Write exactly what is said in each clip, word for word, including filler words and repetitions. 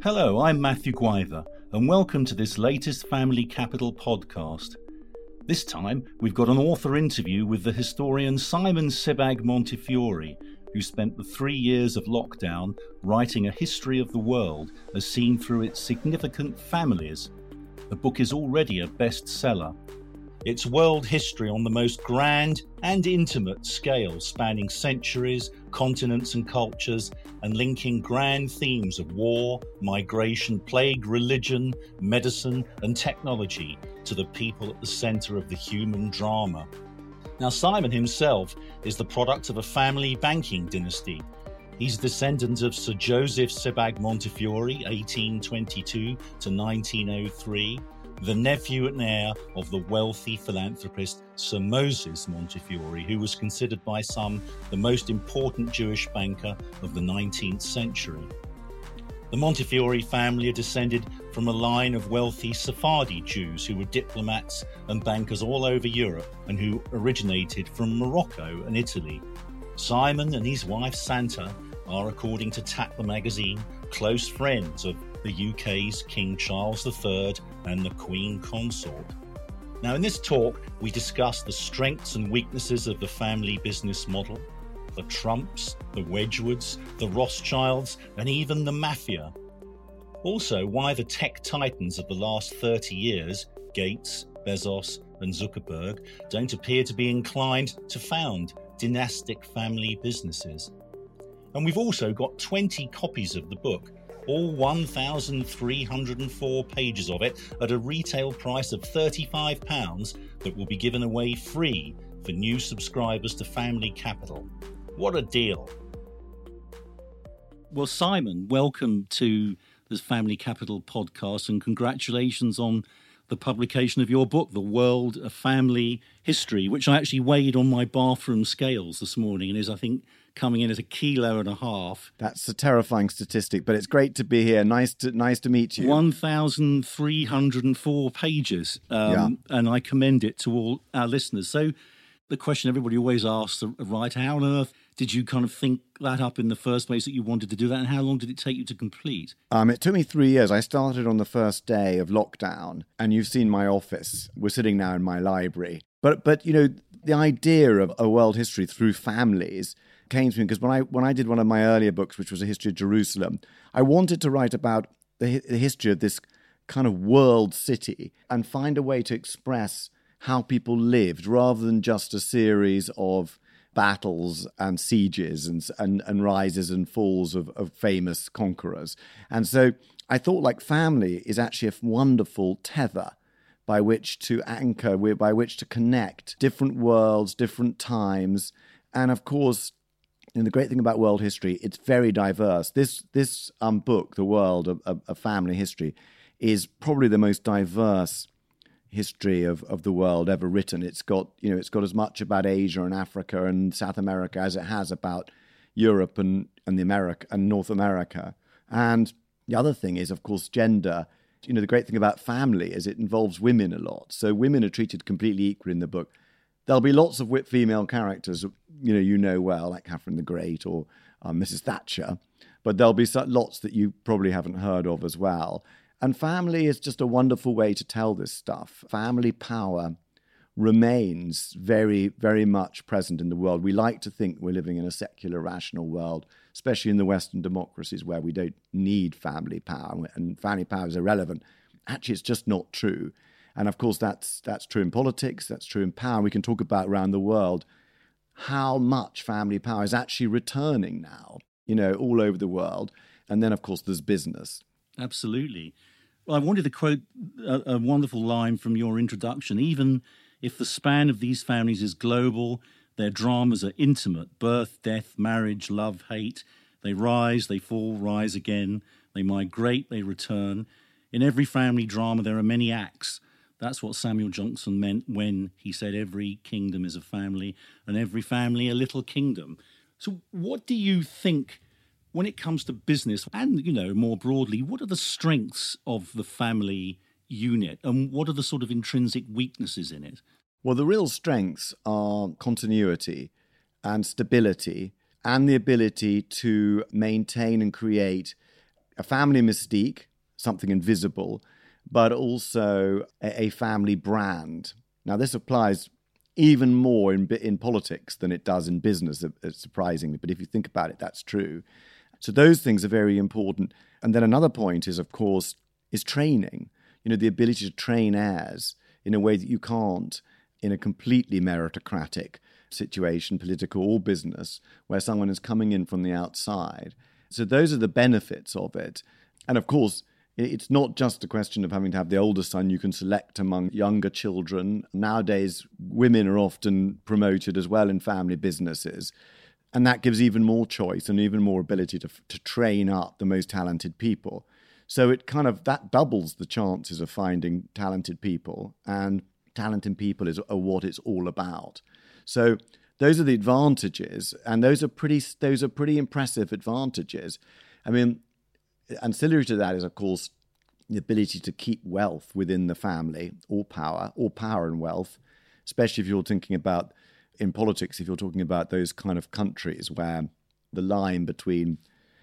Hello, I'm Matthew Guyver, and welcome to this latest Family Capital podcast. This time, we've got an author interview with the historian Simon Sebag Montefiore, who spent the three years of lockdown writing a history of the world as seen through its significant families. The book is already a bestseller. It's world history on the most grand and intimate scale, spanning centuries, continents and cultures, and linking grand themes of war, migration, plague, religion, medicine and technology to the people at the centre of the human drama. Now, Simon himself is the product of a family banking dynasty. He's descendant of Sir Joseph Sebag Montefiore, eighteen twenty-two to nineteen oh three, the nephew and heir of the wealthy philanthropist Sir Moses Montefiore, who was considered by some the most important Jewish banker of the nineteenth century. The Montefiore family are descended from a line of wealthy Sephardi Jews who were diplomats and bankers all over Europe and who originated from Morocco and Italy. Simon and his wife Santa are, according to Tatler magazine, close friends of the U K's King Charles the Third and the Queen Consort. Now, in this talk, we discuss the strengths and weaknesses of the family business model, the Trumps, the Wedgwoods, the Rothschilds, and even the Mafia. Also, why the tech titans of the last thirty years, Gates, Bezos, and Zuckerberg, don't appear to be inclined to found dynastic family businesses. And we've also got twenty copies of the book, all one thousand three hundred four pages of it at a retail price of thirty-five pounds that will be given away free for new subscribers to Family Capital. What a deal. Well, Simon, welcome to this Family Capital podcast and congratulations on the publication of your book, The World of Family History, which I actually weighed on my bathroom scales this morning and is, I think, coming in at a kilo and a half. That's a terrifying statistic, but it's great to be here. Nice to nice to meet you. one thousand three hundred four pages, um, yeah. And I commend it to all our listeners. So the question everybody always asks, right, how on earth did you kind of think that up in the first place that you wanted to do that, and how long did it take you to complete? Um, it took me three years. I started on the first day of lockdown, and you've seen my office. We're sitting now in my library. But, but you know, the idea of a world history through families came to me because when I when I did one of my earlier books, which was A History of Jerusalem, I wanted to write about the, the history of this kind of world city and find a way to express how people lived rather than just a series of battles and sieges and and, and rises and falls of, of famous conquerors. And so I thought like family is actually a wonderful tether by which to anchor, by which to connect different worlds, different times. And of course, and the great thing about world history, it's very diverse. This this um, book, The World of, of, of Family History, is probably the most diverse history of, of the world ever written. It's got, you know, it's got as much about Asia and Africa and South America as it has about Europe and, and the America and North America. And the other thing is, of course, gender. You know, the great thing about family is it involves women a lot. So women are treated completely equally in the book. There'll be lots of female characters, you know, you know well, like Catherine the Great or um, Missus Thatcher, but there'll be lots that you probably haven't heard of as well. And family is just a wonderful way to tell this stuff. Family power remains very, very much present in the world. We like to think we're living in a secular, rational world, especially in the Western democracies where we don't need family power and family power is irrelevant. Actually, it's just not true. And of course, that's that's true in politics, that's true in power. We can talk about around the world how much family power is actually returning now, you know, all over the world. And then, of course, there's business. Absolutely. Well, I wanted to quote a, a wonderful line from your introduction. Even if the span of these families is global, their dramas are intimate. Birth, death, marriage, love, hate. They rise, they fall, rise again. They migrate, they return. In every family drama, there are many acts. That's what Samuel Johnson meant when he said every kingdom is a family and every family a little kingdom. So what do you think, when it comes to business and, you know, more broadly, what are the strengths of the family unit and what are the sort of intrinsic weaknesses in it? Well, the real strengths are continuity and stability and the ability to maintain and create a family mystique, something invisible, but also a, a family brand. Now, this applies even more in in politics than it does in business, surprisingly. But if you think about it, that's true. So those things are very important. And then another point is, of course, is training. You know, the ability to train heirs in a way that you can't in a completely meritocratic situation, political or business, where someone is coming in from the outside. So those are the benefits of it. And of course, it's not just a question of having to have the older son. You can select among younger children. Nowadays, women are often promoted as well in family businesses. And that gives even more choice and even more ability to, to train up the most talented people. So it kind of, that doubles the chances of finding talented people. And talented people is are what it's all about. So those are the advantages. And those are pretty, those are pretty impressive advantages. I mean, ancillary to that is, of course, the ability to keep wealth within the family, or power, or power and wealth, especially if you're thinking about, in politics, if you're talking about those kind of countries where the line between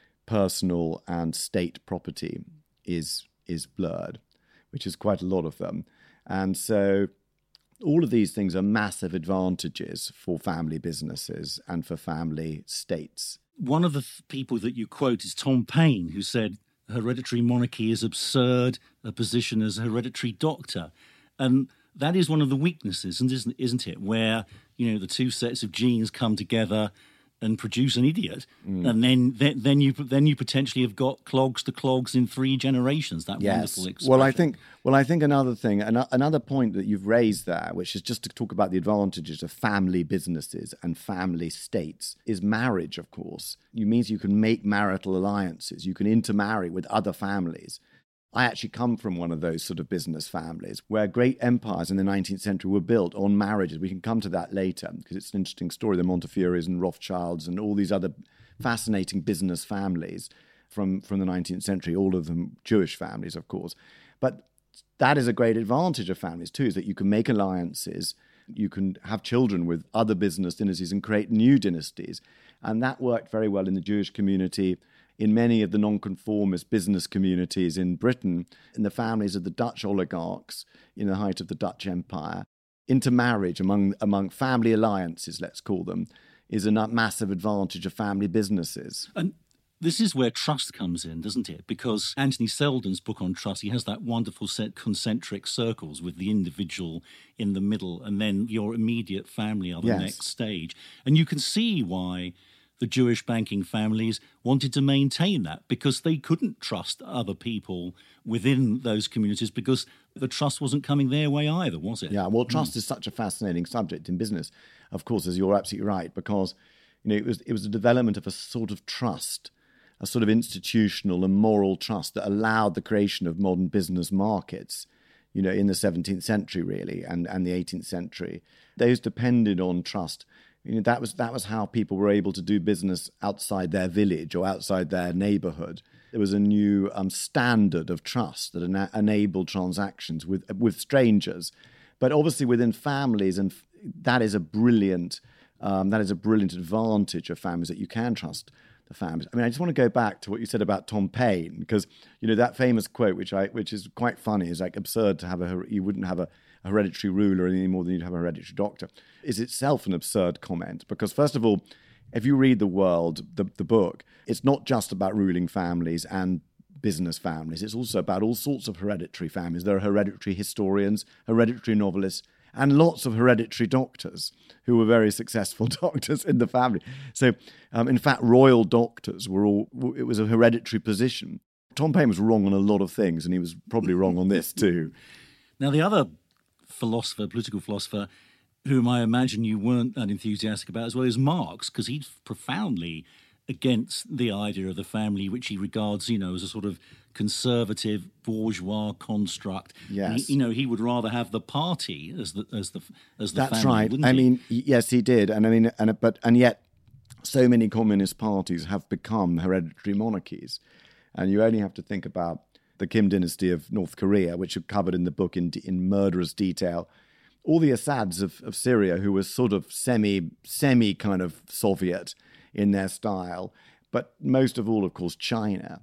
personal and state property is is blurred, which is quite a lot of them. And so all of these things are massive advantages for family businesses and for family states. One of the th- people that you quote is Tom Paine, who said hereditary monarchy is absurd, a position as a hereditary doctor. And that is one of the weaknesses, isn't, isn't it, where, you know, the two sets of genes come together and produce an idiot, mm. and then, then then you then you potentially have got clogs to clogs in three generations. That yes. wonderful expression. Well, I think well, I think another thing, another point that you've raised there, which is just to talk about the advantages of family businesses and family states, is marriage. Of course, it means you can make marital alliances. You can intermarry with other families. I actually come from one of those sort of business families where great empires in the nineteenth century were built on marriages. We can come to that later because it's an interesting story, the Montefioris and Rothschilds and all these other fascinating business families from, from the nineteenth century, all of them Jewish families, of course. But that is a great advantage of families too, is that you can make alliances, you can have children with other business dynasties and create new dynasties. And that worked very well in the Jewish community, in many of the nonconformist business communities in Britain, in the families of the Dutch oligarchs in the height of the Dutch Empire. Intermarriage among among family alliances, let's call them, is a massive advantage of family businesses. And this is where trust comes in, doesn't it? Because Anthony Selden's book on trust, he has that wonderful set concentric circles with the individual in the middle and then your immediate family are the yes. next stage. And you can see why the Jewish banking families wanted to maintain that, because they couldn't trust other people within those communities because the trust wasn't coming their way either, was it? Yeah, well, trust mm. is such a fascinating subject in business, of course, as you're absolutely right, because you know it was it was the development of a sort of trust, a sort of institutional and moral trust that allowed the creation of modern business markets, you know, in the seventeenth century, really, and, and the eighteenth century. Those depended on trust. You know, that was that was how people were able to do business outside their village or outside their neighborhood. There was a new um, standard of trust that ena- enabled transactions with with strangers, but obviously within families, and f- that is a brilliant um, that is a brilliant advantage of families, that you can trust the families. I mean, I just want to go back to what you said about Tom Paine, because you know that famous quote, which I which is quite funny, is like absurd to have a you wouldn't have a a hereditary ruler any more than you'd have a hereditary doctor, is itself an absurd comment. Because first of all, if you read The World, the, the book, it's not just about ruling families and business families. It's also about all sorts of hereditary families. There are hereditary historians, hereditary novelists, and lots of hereditary doctors who were very successful doctors in the family. So, um, in fact, royal doctors were all, it was a hereditary position. Tom Paine was wrong on a lot of things, and he was probably wrong on this too. Now, the other philosopher, political philosopher, whom I imagine you weren't that enthusiastic about as well, is Marx, because he's profoundly against the idea of the family, which he regards, you know, as a sort of conservative bourgeois construct. Yes, he, you know, he would rather have the party as the as the as the That's family. right. Wouldn't I he? mean, yes, he did, and I mean, and but and yet, so many communist parties have become hereditary monarchies, and you only have to think about the Kim dynasty of North Korea, which are covered in the book in in murderous detail. All the Assads of, of Syria, who were sort of semi semi kind of Soviet in their style, but most of all, of course, China.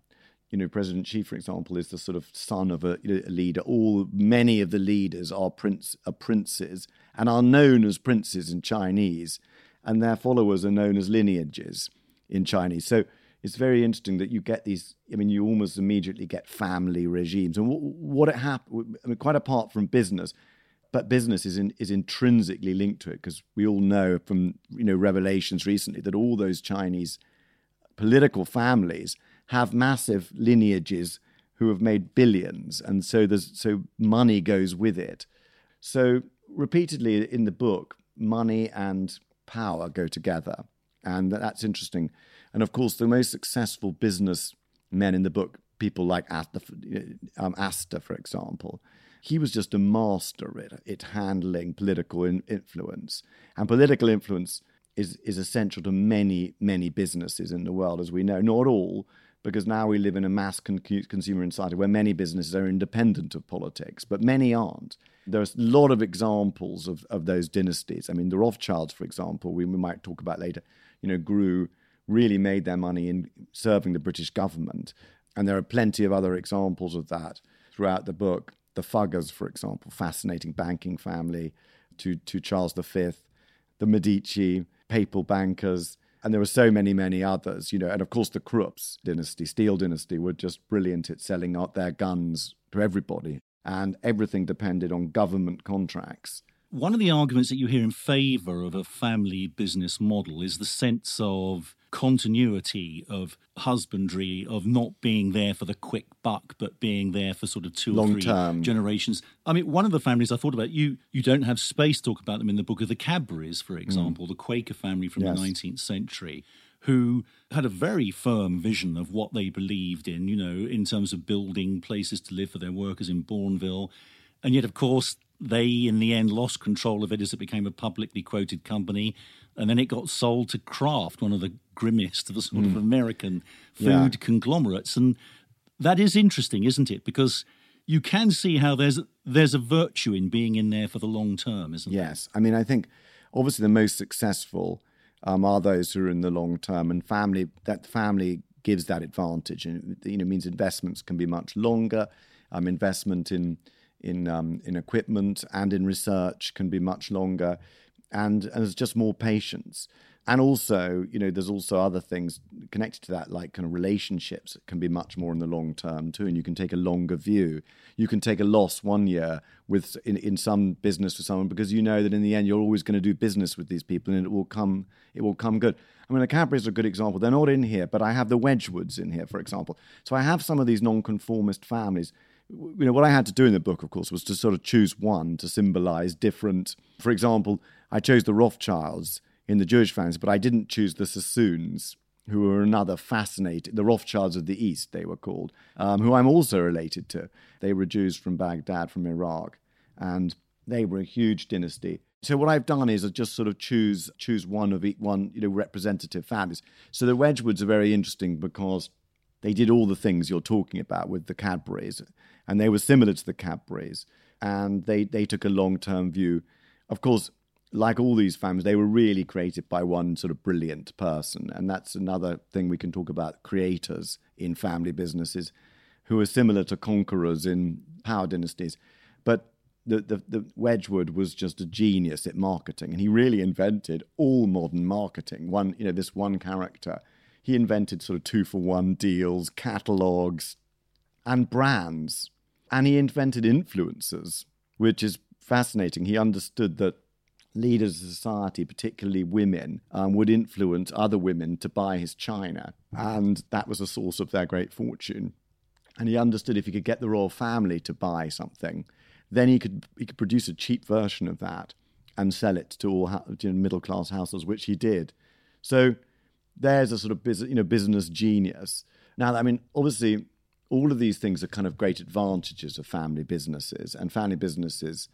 You know, President Xi, for example, is the sort of son of a, you know, a leader. All many of the leaders are prince are princes and are known as princes in Chinese, and their followers are known as lineages in Chinese. So it's very interesting that you get these. I mean, you almost immediately get family regimes, and what, what it happened. I mean, quite apart from business, but business is in, is intrinsically linked to it, because we all know from, you know, revelations recently that all those Chinese political families have massive lineages who have made billions, and so there's so money goes with it. So repeatedly in the book, money and power go together, and that's interesting. And of course, the most successful business men in the book, people like Astor, um, Astor, for example, he was just a master at it, handling political in, influence, and political influence is is essential to many many businesses in the world, as we know. Not all, because now we live in a mass con- consumer society where many businesses are independent of politics, but many aren't. There's a lot of examples of, of those dynasties. I mean, the Rothschilds, for example, we, we might talk about later, you know, grew, really made their money in serving the British government. And there are plenty of other examples of that throughout the book. The Fuggers, for example, fascinating banking family, to, to Charles the Fifth, the Medici, papal bankers, and there were so many, many others, you know, and of course the Krupps dynasty, Steele dynasty, were just brilliant at selling out their guns to everybody, and everything depended on government contracts. One of the arguments that you hear in favour of a family business model is the sense of continuity, of husbandry, of not being there for the quick buck, but being there for sort of two Long or three term. generations. I mean, one of the families I thought about, you you don't have space to talk about them in the book, are the Cadburys, for example, mm. the Quaker family from yes. the nineteenth century, who had a very firm vision of what they believed in, you know, in terms of building places to live for their workers in Bourneville. And yet, of course, they, in the end, lost control of it as it became a publicly quoted company. And then it got sold to Kraft, one of the grimmest of the sort mm. of American food yeah. conglomerates. And that is interesting, isn't it? Because you can see how there's there's a virtue in being in there for the long term, isn't there? Yes. I mean, I think obviously the most successful um, are those who are in the long term, and family, that family gives that advantage. And, you know, it means investments can be much longer. Um, investment in in um, in equipment and in research can be much longer, and, and there's just more patience. And also, you know, there's also other things connected to that, like kind of relationships that can be much more in the long term too, and you can take a longer view. You can take a loss one year with in, in some business with someone because you know that in the end you're always going to do business with these people and it will come it will come good. I mean, the Cadburys are a good example. They're not in here, but I have the Wedgwoods in here, for example. So I have some of these nonconformist families. You know, what I had to do in the book, of course, was to sort of choose one to symbolize different. For example, I chose the Rothschilds in the Jewish families, but I didn't choose the Sassoons, who were another fascinating, the Rothschilds of the East, they were called, um, who I'm also related to. They were Jews from Baghdad, from Iraq, and they were a huge dynasty. So what I've done is I just sort of choose choose one of each one, you know, representative families. So the Wedgwoods are very interesting because they did all the things you're talking about with the Cadburys, and they were similar to the Cadburys, and they, they took a long-term view. Of course, like all these families, they were really created by one sort of brilliant person, and that's another thing we can talk about, creators in family businesses who are similar to conquerors in power dynasties. But the, the, the Wedgwood was just a genius at marketing, and he really invented all modern marketing. One, you know, this one character, he invented sort of two-for-one deals, catalogs, and brands. And he invented influencers, which is fascinating. He understood that leaders of society, particularly women, um, would influence other women to buy his china. And that was a source of their great fortune. And he understood if he could get the royal family to buy something, then he could he could produce a cheap version of that and sell it to all to middle-class households, which he did. So there's a sort of business, you know, business genius. Now, I mean, obviously, all of these things are kind of great advantages of family businesses, and family businesses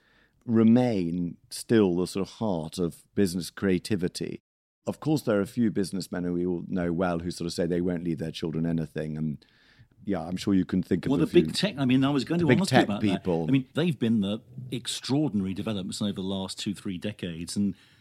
remain still the sort of heart of business creativity. Of course, there are a few businessmen who we all know well who sort of say they won't leave their children anything, and yeah, I'm sure you can think of well, a the few. big tech. I mean, I was going to big ask you tech about people. that. I mean, they've been the extraordinary developments over the last two, three decades, and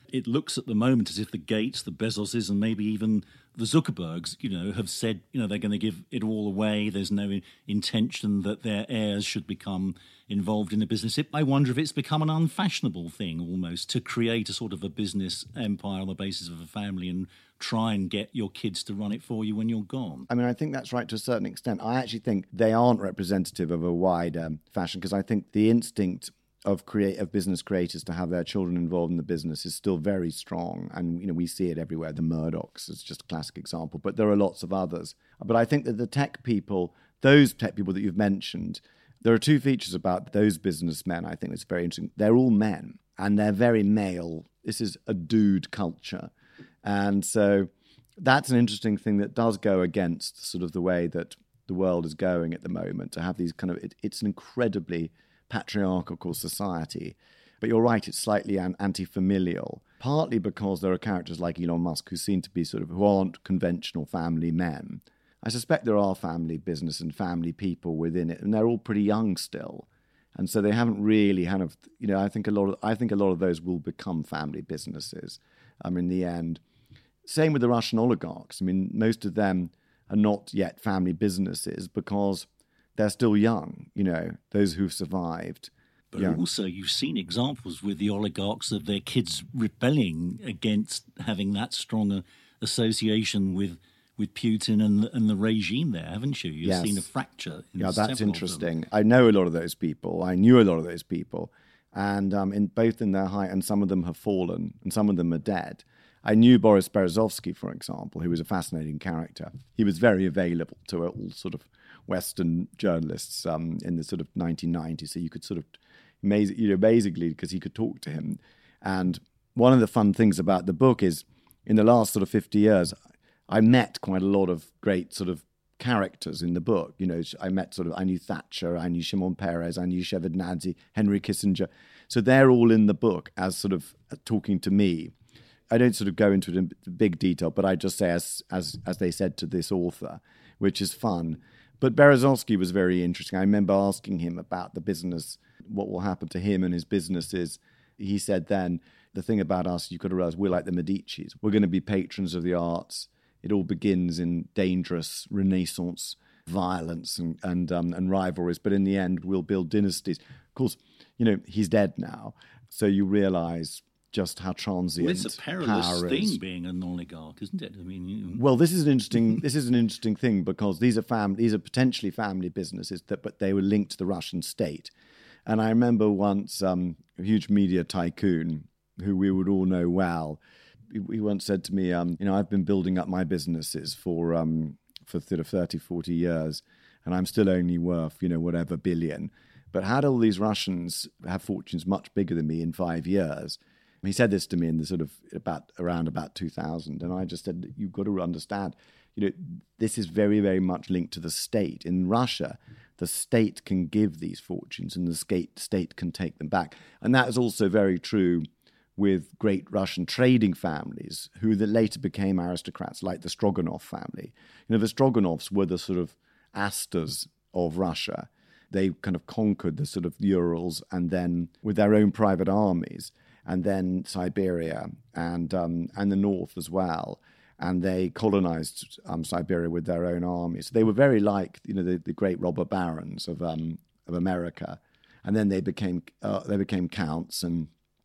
It looks at the moment as if the Gates, the Bezoses, and maybe even the Zuckerbergs, you know, have said, you know, they're going to give it all away. There's no intention that their heirs should become involved in the business. I wonder if it's become an unfashionable thing almost to create a sort of a business empire on the basis of a family and try and get your kids to run it for you when you're gone. I mean, I think that's right to a certain extent. I actually think they aren't representative of a wider fashion, because I think the instinct of create of business creators to have their children involved in the business is still very strong, and you know we see it everywhere. The Murdochs is just a classic example, but there are lots of others. But I think that the tech people, those tech people that you've mentioned, there are two features about those businessmen I think that's very interesting. They're all men, and they're very male. This is a dude culture, and so that's an interesting thing that does go against sort of the way that the world is going at the moment. To have these kind of, it, it's an incredibly patriarchal society. But you're right, it's slightly an- anti-familial, partly because there are characters like Elon Musk who seem to be sort of, who aren't conventional family men. I suspect there are family business and family people within it, and they're all pretty young still. And so they haven't really kind of, you know, I think a lot of, I think a lot of those will become family businesses um, in the end. Same with the Russian oligarchs. I mean, most of them are not yet family businesses because they're still young, you know, those who've survived. But young. Also, you've seen examples with the oligarchs of their kids rebelling against having that strong association with with Putin and, and the regime there, haven't you? You've yes. seen a fracture. In yeah, that's interesting. Of I know a lot of those people. I knew a lot of those people. And um, in both in their height, and some of them have fallen, and some of them are dead. I knew Boris Berezovsky, for example, who was a fascinating character. He was very available to all sort of Western journalists um, in the sort of nineteen nineties. So you could sort of, you know, basically, because he could talk to him. And one of the fun things about the book is, in the last sort of fifty years, I met quite a lot of great sort of characters in the book. You know, I met sort of, I knew Thatcher, I knew Shimon Peres, I knew Shevardnadze, Henry Kissinger. So they're all in the book as sort of talking to me. I don't sort of go into it in big detail, but I just say as as as they said to this author, which is fun. But Berezovsky was very interesting. I remember asking him about the business, what will happen to him and his businesses. He said then, the thing about us, you've got to realize, we're like the Medicis. We're going to be patrons of the arts. It all begins in dangerous Renaissance violence and and, um, and rivalries, but in the end, we'll build dynasties. Of course, you know, he's dead now, so you realize just how transient well, it's a perilous power thing is. Being an oligarch, isn't it? I mean, you... well, this is an interesting. This is an interesting thing because these are fam- These are potentially family businesses that, but they were linked to the Russian state. And I remember once um, a huge media tycoon who we would all know well. He, he once said to me, um, "You know, I've been building up my businesses for um, for sort of thirty, forty years, and I'm still only worth, you know, whatever billion. But how do all these Russians have fortunes much bigger than me in five years?" He said this to me in the sort of about around about two thousand, and I just said, "You've got to understand, you know, this is very, very much linked to the state. In Russia, the state can give these fortunes, and the state state can take them back, and that is also very true with great Russian trading families who that later became aristocrats, like the Stroganov family. You know, the Stroganovs were the sort of Astors of Russia. They kind of conquered the sort of Urals, and then with their own private armies." And then Siberia and um, and the north as well, and they colonized um, Siberia with their own armies. So they were very like, you know, the, the great robber barons of um, of America, and then they became uh, they became counts and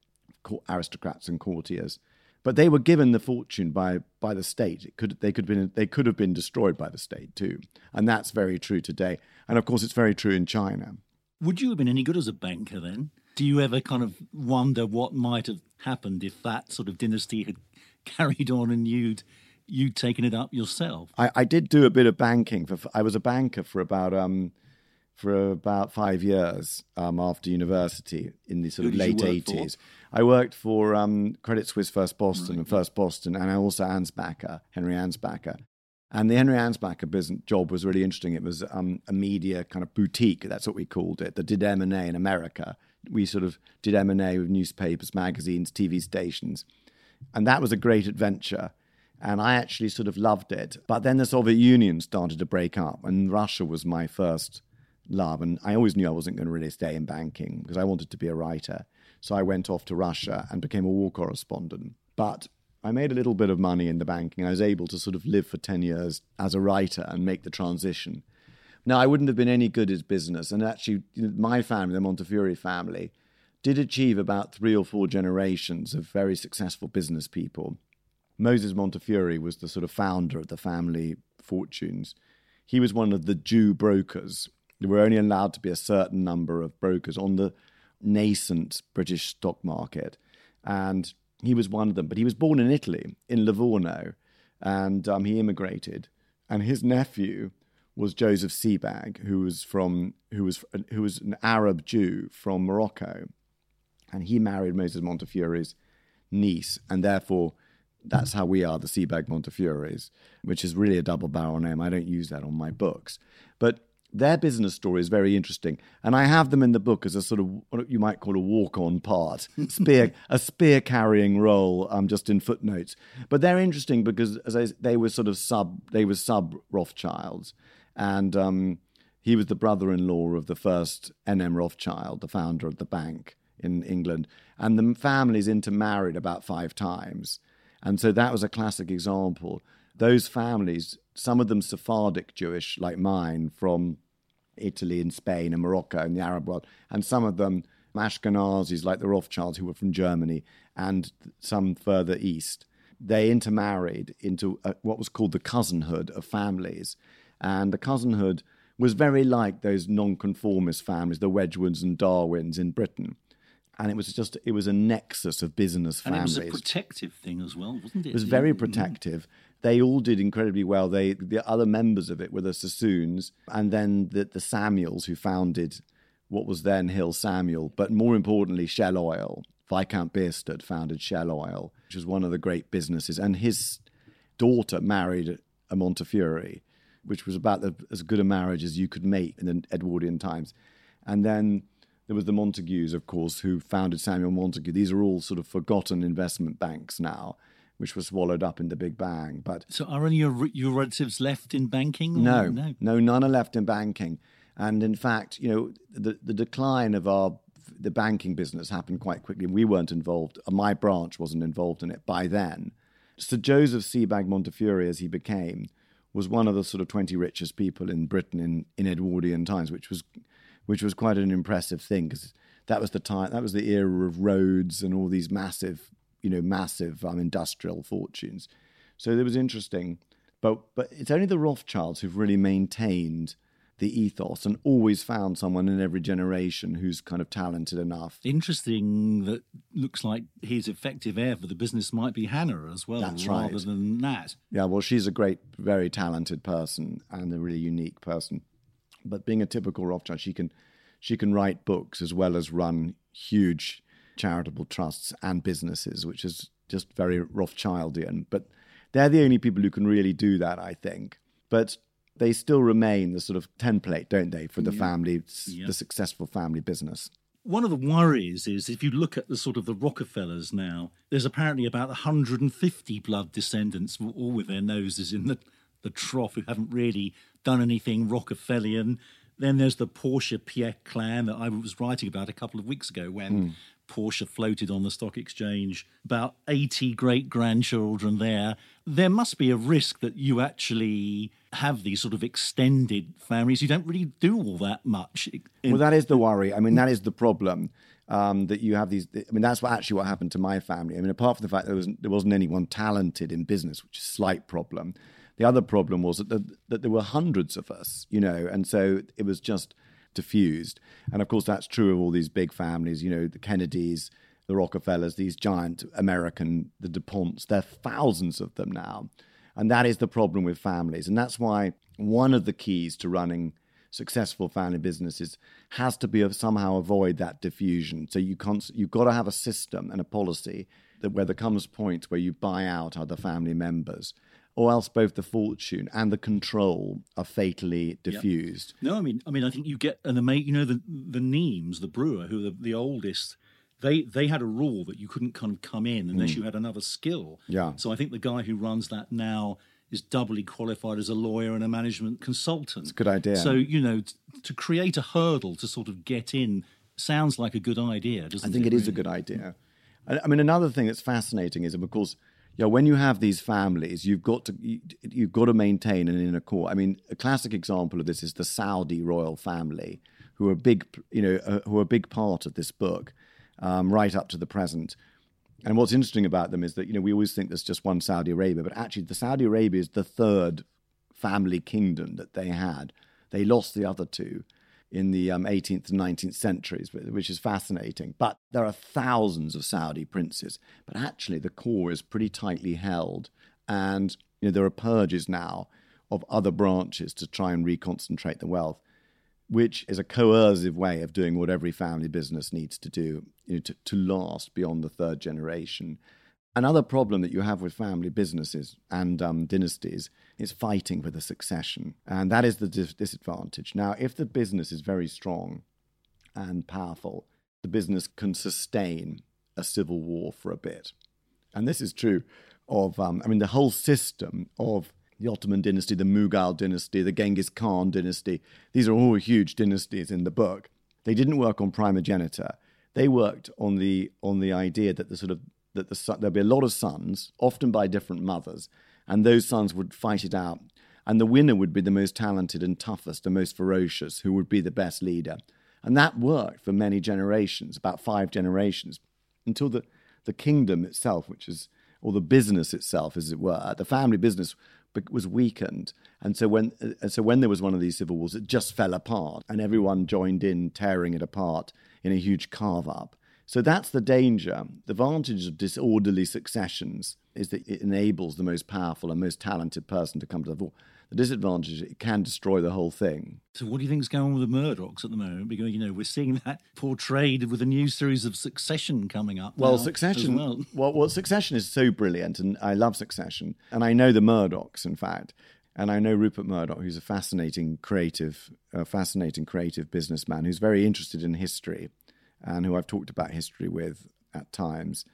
aristocrats and courtiers. But they were given the fortune by by the state. It could they could been they could have been destroyed by the state too, and that's very true today. And of course, it's very true in China. Would you have been any good as a banker then? Do you ever kind of wonder what might have happened if that sort of dynasty had carried on and you'd you'd taken it up yourself? I, I did do a bit of banking. For I was a banker for about um for about five years um, after university in the sort Who of did you late work eighties. for? I worked for um, Credit Suisse First Boston Right. and First Boston, and I also Ansbacher, Henry Ansbacher. And the Henry Ansbacher business job was really interesting. It was um, a media kind of boutique, that's what we called it, that did M and A in America. We sort of did M and A with newspapers, magazines, T V stations. And that was a great adventure. And I actually sort of loved it. But then the Soviet Union started to break up, and Russia was my first love. And I always knew I wasn't going to really stay in banking because I wanted to be a writer. So I went off to Russia and became a war correspondent. But I made a little bit of money in the banking. I was able to sort of live for ten years as a writer and make the transition. Now, I wouldn't have been any good at business. And actually, my family, the Montefiore family, did achieve about three or four generations of very successful business people. Moses Montefiore was the sort of founder of the family fortunes. He was one of the Jew brokers. There were only allowed to be a certain number of brokers on the nascent British stock market. And he was one of them. But he was born in Italy, in Livorno, and um, he immigrated. And his nephew was Joseph Sebag, who was from who was who was an Arab Jew from Morocco, and he married Moses Montefiore's niece, and therefore that's how we are, the Sebag Montefiores, which is really a double barrel name. I don't use that on my books, but their business story is very interesting, and I have them in the book as a sort of what you might call a walk-on part, spear a spear-carrying role, um, just in footnotes. But they're interesting because as I, they were sort of sub they were sub Rothschilds. And um, he was the brother-in-law of the first N M Rothschild, the founder of the bank in England. And the families intermarried about five times. And so that was a classic example. Those families, some of them Sephardic Jewish, like mine, from Italy and Spain and Morocco and the Arab world, and some of them Ashkenazis, like the Rothschilds, who were from Germany, and some further east. They intermarried into a, what was called the cousinhood of families. And the cousinhood was very like those nonconformist families, the Wedgwoods and Darwins in Britain. And it was just, it was a nexus of business families. And it was a protective thing as well, wasn't it? It was very protective. Mm-hmm. They all did incredibly well. They, the other members of it were the Sassoons, and then the, the Samuels, who founded what was then Hill Samuel, but more importantly, Shell Oil. Viscount Bierstadt founded Shell Oil, which was one of the great businesses. And his daughter married a Montefiore, which was about the, as good a marriage as you could make in the Edwardian times. And then there was the Montagues, of course, who founded Samuel Montague. These are all sort of forgotten investment banks now, which were swallowed up in the Big Bang. But so are any of your, your relatives left in banking? No, no, no, none are left in banking. And in fact, you know, the, the decline of our the banking business happened quite quickly. We weren't involved. My branch wasn't involved in it by then. Sir Joseph Sebag Montefiore, as he became, was one of the sort of twenty richest people in Britain in, in Edwardian times, which was which was quite an impressive thing, because that was the time, that was the era of roads and all these massive, you know, massive um, industrial fortunes. So it was interesting. But but it's only the Rothschilds who've really maintained the ethos and always found someone in every generation who's kind of talented enough. Interesting that looks like his effective heir for the business might be Hannah as well, That's rather right. than Nat. Yeah, well, she's a great, very talented person and a really unique person. But being a typical Rothschild, she can she can write books as well as run huge charitable trusts and businesses, which is just very Rothschildian. But they're the only people who can really do that, I think. But they still remain the sort of template, don't they, for the yeah. family, yeah. the successful family business. One of the worries is if you look at the sort of the Rockefellers now, there's apparently about one hundred fifty blood descendants, all with their noses in the, the trough, who haven't really done anything Rockefellian. Then there's the Porsche-Piech clan that I was writing about a couple of weeks ago when mm. Porsche floated on the stock exchange. About eighty great-grandchildren there. There must be a risk that you actually have these sort of extended families. You don't really do all that much. Well, that is the worry. I mean, that is the problem, um, that you have these... I mean, that's what actually what happened to my family. I mean, apart from the fact that there wasn't, there wasn't anyone talented in business, which is a slight problem, the other problem was that, the, that there were hundreds of us, you know, and so it was just diffused. And of course, that's true of all these big families, you know, the Kennedys, the Rockefellers, these giant American, the DuPonts. There are thousands of them now. And that is the problem with families. And that's why one of the keys to running successful family businesses has to be of somehow avoid that diffusion. So you can't, you've got to have a system and a policy that where there comes a point where you buy out other family members, or else both the fortune and the control are fatally diffused. Yep. No, I mean, I mean, I think you get an amazing, you know, the the Neames, the brewer, who are the, the oldest, they they had a rule that you couldn't kind of come in unless mm. you had another skill. Yeah. So I think the guy who runs that now is doubly qualified as a lawyer and a management consultant. It's a good idea. So, you know, t- to create a hurdle to sort of get in sounds like a good idea, doesn't it? I think it, it is really? a good idea. I, I mean, another thing that's fascinating is, of course, you know, when you have these families, you've got to you, you've got to maintain an inner core. I mean, a classic example of this is the Saudi royal family, who are a big, you know, uh, who are a big part of this book, um, right up to the present. And what's interesting about them is that, you know, we always think there's just one Saudi Arabia, but actually the Saudi Arabia is the third family kingdom that they had. They lost the other two in the um, eighteenth and nineteenth centuries, which is fascinating. But there are thousands of Saudi princes, but actually the core is pretty tightly held. And you know, there are purges now of other branches to try and reconcentrate the wealth, which is a coercive way of doing what every family business needs to do, you know, to, to last beyond the third generation. Another problem that you have with family businesses and um, dynasties is fighting for the succession. And that is the dis- disadvantage. Now, if the business is very strong and powerful, the business can sustain a civil war for a bit. And this is true of, um, I mean, the whole system of the Ottoman dynasty, the Mughal dynasty, the Genghis Khan dynasty. These are all huge dynasties in the book. They didn't work on primogeniture. They worked on the on the idea that the sort of that the son, there'd be a lot of sons, often by different mothers, and those sons would fight it out. And the winner would be the most talented and toughest and most ferocious, who would be the best leader. And that worked for many generations, about five generations, until the, the kingdom itself, which is, or the business itself, as it were, the family business was weakened. And so when and so when there was one of these civil wars, it just fell apart, and everyone joined in tearing it apart in a huge carve-up. So that's the danger. The advantage of disorderly successions is that it enables the most powerful and most talented person to come to the fore. The disadvantage is it can destroy the whole thing. So what do you think is going on with the Murdochs at the moment? Because, you know, we're seeing that portrayed with a new series of Succession coming up. Well, Succession, well. well, well, Succession is so brilliant, and I love Succession. And I know the Murdochs, in fact. And I know Rupert Murdoch, who's a fascinating creative, uh, fascinating creative businessman who's very interested in history, and who I've talked about history with at times.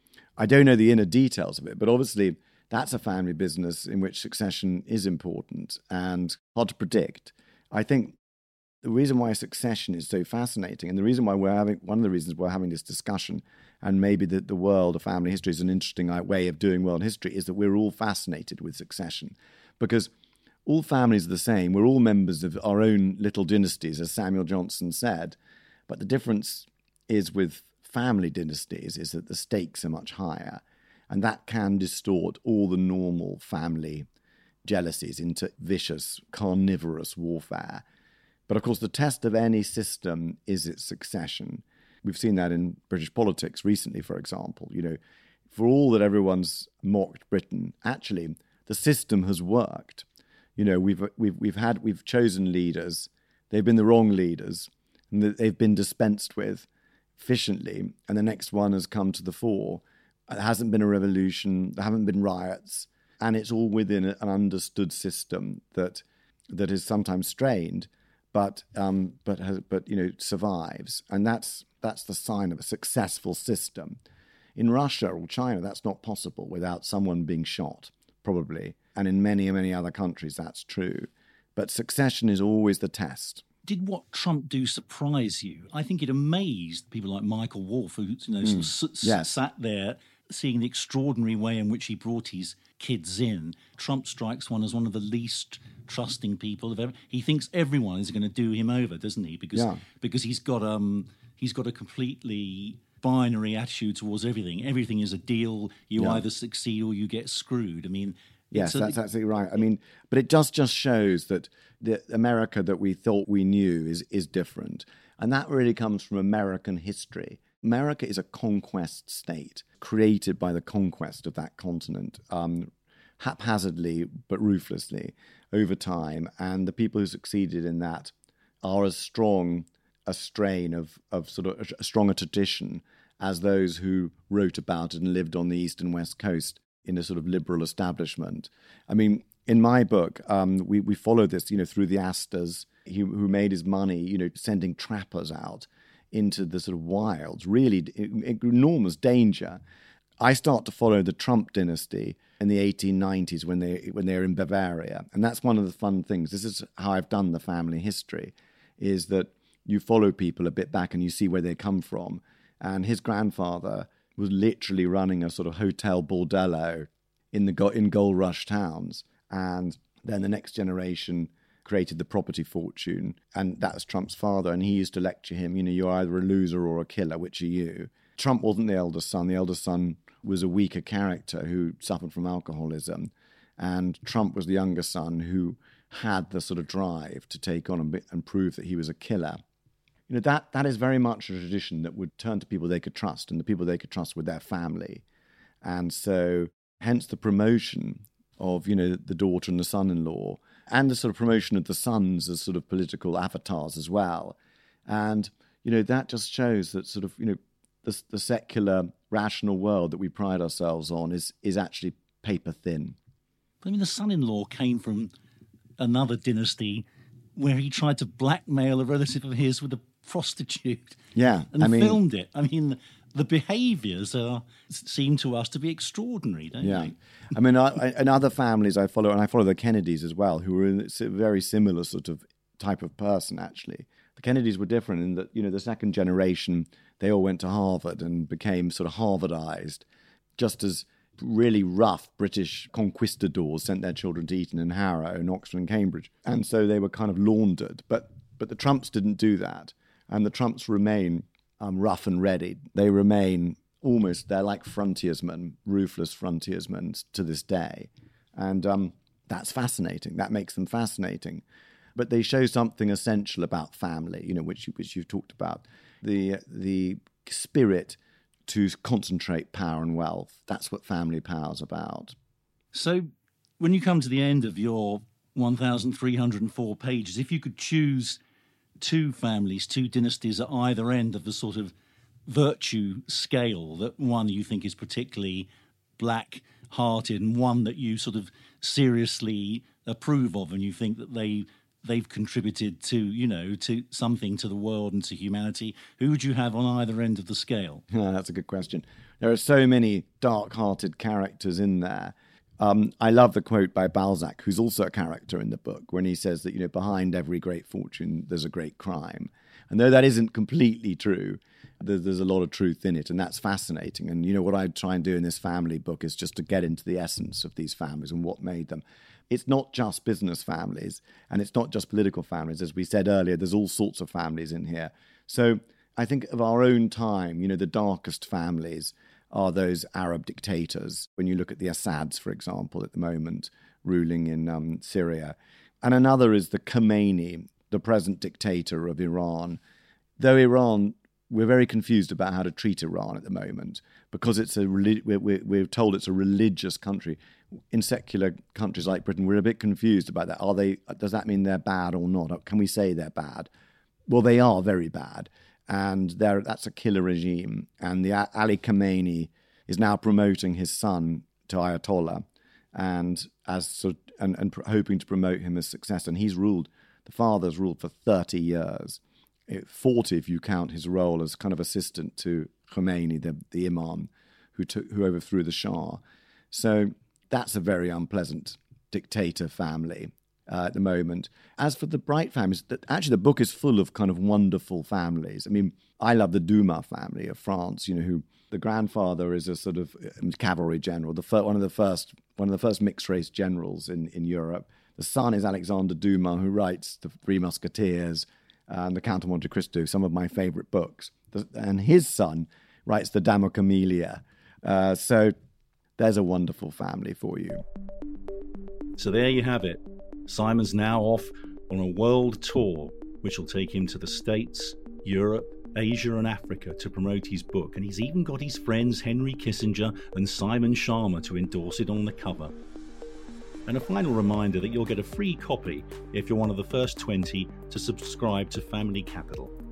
I don't know the inner details of it, but obviously that's a family business in which succession is important and hard to predict. I think the reason why succession is so fascinating, and the reason why we're having, one of the reasons we're having this discussion, and maybe that the world of family history is an interesting way of doing world history, is that we're all fascinated with succession, because all families are the same. We're all members of our own little dynasties, as Samuel Johnson said, but the difference is with family dynasties is that the stakes are much higher, and that can distort all the normal family jealousies into vicious, carnivorous warfare. But of course, the test of any system is its succession. We've seen that in British politics recently, for example. You know, for all that everyone's mocked Britain, actually, the system has worked. You know, we've we've we've had we've chosen leaders. They've been the wrong leaders, and they've been dispensed with efficiently, and the next one has come to the fore. There hasn't been a revolution, there haven't been riots, and it's all within an understood system that that is sometimes strained, but um, but has, but you know survives, and that's that's the sign of a successful system. In Russia or China, that's not possible without someone being shot, probably, and in many many other countries that's true. But succession is always the test. Did what Trump do surprise you? I think it amazed people like Michael Wolff, who you know mm. sort of s- yes. sat there seeing the extraordinary way in which he brought his kids in. Trump strikes one as one of the least trusting people of ever. He thinks everyone is going to do him over, doesn't he? Because yeah. because he's got um he's got a completely binary attitude towards everything. Everything is a deal. You yeah. either succeed or you get screwed. I mean. Yes, a, that's absolutely right. I mean, but it just just shows that the America that we thought we knew is is different. And that really comes from American history. America is a conquest state created by the conquest of that continent, um, haphazardly but ruthlessly over time. And the people who succeeded in that are as strong a strain of, of sort of a stronger tradition as those who wrote about it and lived on the east and west coast in a sort of liberal establishment. I mean, in my book, um, we, we follow this, you know, through the Astors, he, who made his money, you know, sending trappers out into the sort of wilds, really enormous danger. I start to follow the Trump dynasty in the eighteen nineties when they when they're in Bavaria. And that's one of the fun things. This is how I've done the family history, is that you follow people a bit back and you see where they come from. And his grandfather was literally running a sort of hotel bordello in the in gold rush towns. And then the next generation created the property fortune. And that's Trump's father. And he used to lecture him, you know, you're either a loser or a killer. Which are you? Trump wasn't the eldest son. The eldest son was a weaker character who suffered from alcoholism. And Trump was the younger son who had the sort of drive to take on and, and prove that he was a killer. You know, that that is very much a tradition that would turn to people they could trust, and the people they could trust were their family. And so hence the promotion of, you know, the daughter and the son-in-law, and the sort of promotion of the sons as sort of political avatars as well. And, you know, that just shows that sort of, you know, the, the secular, rational world that we pride ourselves on is is actually paper thin. I mean, the son-in-law came from another dynasty where he tried to blackmail a relative of his with a prostitute. Yeah, and I mean, filmed it. I mean, the behaviours are seem to us to be extraordinary, don't yeah. they? I mean, I, I, and other families I follow, and I follow the Kennedys as well, who were in a very similar sort of type of person, actually. The Kennedys were different in that, you know, the second generation, they all went to Harvard and became sort of Harvardized, just as really rough British conquistadors sent their children to Eton and Harrow and Oxford and Cambridge. And so they were kind of laundered. But but the Trumps didn't do that. And the Trumps remain um, rough and ready. They remain almost, they're like frontiersmen, ruthless frontiersmen to this day. And um, that's fascinating. That makes them fascinating. But they show something essential about family, you know, which, which you've talked about. The the spirit to concentrate power and wealth. That's what family power is about. So when you come to the end of your one thousand three hundred four pages, if you could choose two families, two dynasties at either end of the sort of virtue scale, that one you think is particularly black-hearted and one that you sort of seriously approve of and you think that they... they've contributed to, you know, to something to the world and to humanity, who would you have on either end of the scale? Yeah, that's a good question. There are so many dark-hearted characters in there. Um, I love the quote by Balzac, who's also a character in the book, when he says that, you know, behind every great fortune, there's a great crime. And though that isn't completely true, there's, there's a lot of truth in it, and that's fascinating. And, you know, what I try and do in this family book is just to get into the essence of these families and what made them. It's not just business families, and it's not just political families. As we said earlier, there's all sorts of families in here. So I think of our own time, you know, the darkest families are those Arab dictators. When you look at the Assads, for example, at the moment, ruling in um, Syria. And another is the Khomeini, the present dictator of Iran. Though Iran, we're very confused about how to treat Iran at the moment because it's a we're, we're told it's a religious country. In secular countries like Britain, we're a bit confused about that. Are they? Does that mean they're bad or not? Can we say they're bad? Well, they are very bad, and they're, that's a killer regime. And the Ali Khamenei is now promoting his son to Ayatollah, and as sort of, and, and hoping to promote him as successor. And he's ruled. The father's ruled for thirty years. forty if you count his role as kind of assistant to Khomeini, the, the imam who took, who overthrew the Shah. So that's a very unpleasant dictator family uh, at the moment. As for the bright families, actually the book is full of kind of wonderful families. I mean, I love the Dumas family of France, you know, who the grandfather is a sort of cavalry general, the fir- one of the first one of the first mixed race generals in, in Europe. The son is Alexander Dumas, who writes The Three Musketeers and The Count of Monte Cristo, some of my favorite books. And his son writes The Dama Camelia. Uh, so there's a wonderful family for you. So there you have it. Simon's now off on a world tour, which will take him to the States, Europe, Asia and Africa to promote his book. And he's even got his friends Henry Kissinger and Simon Sharma to endorse it on the cover. And a final reminder that you'll get a free copy if you're one of the first twenty to subscribe to Family Capital.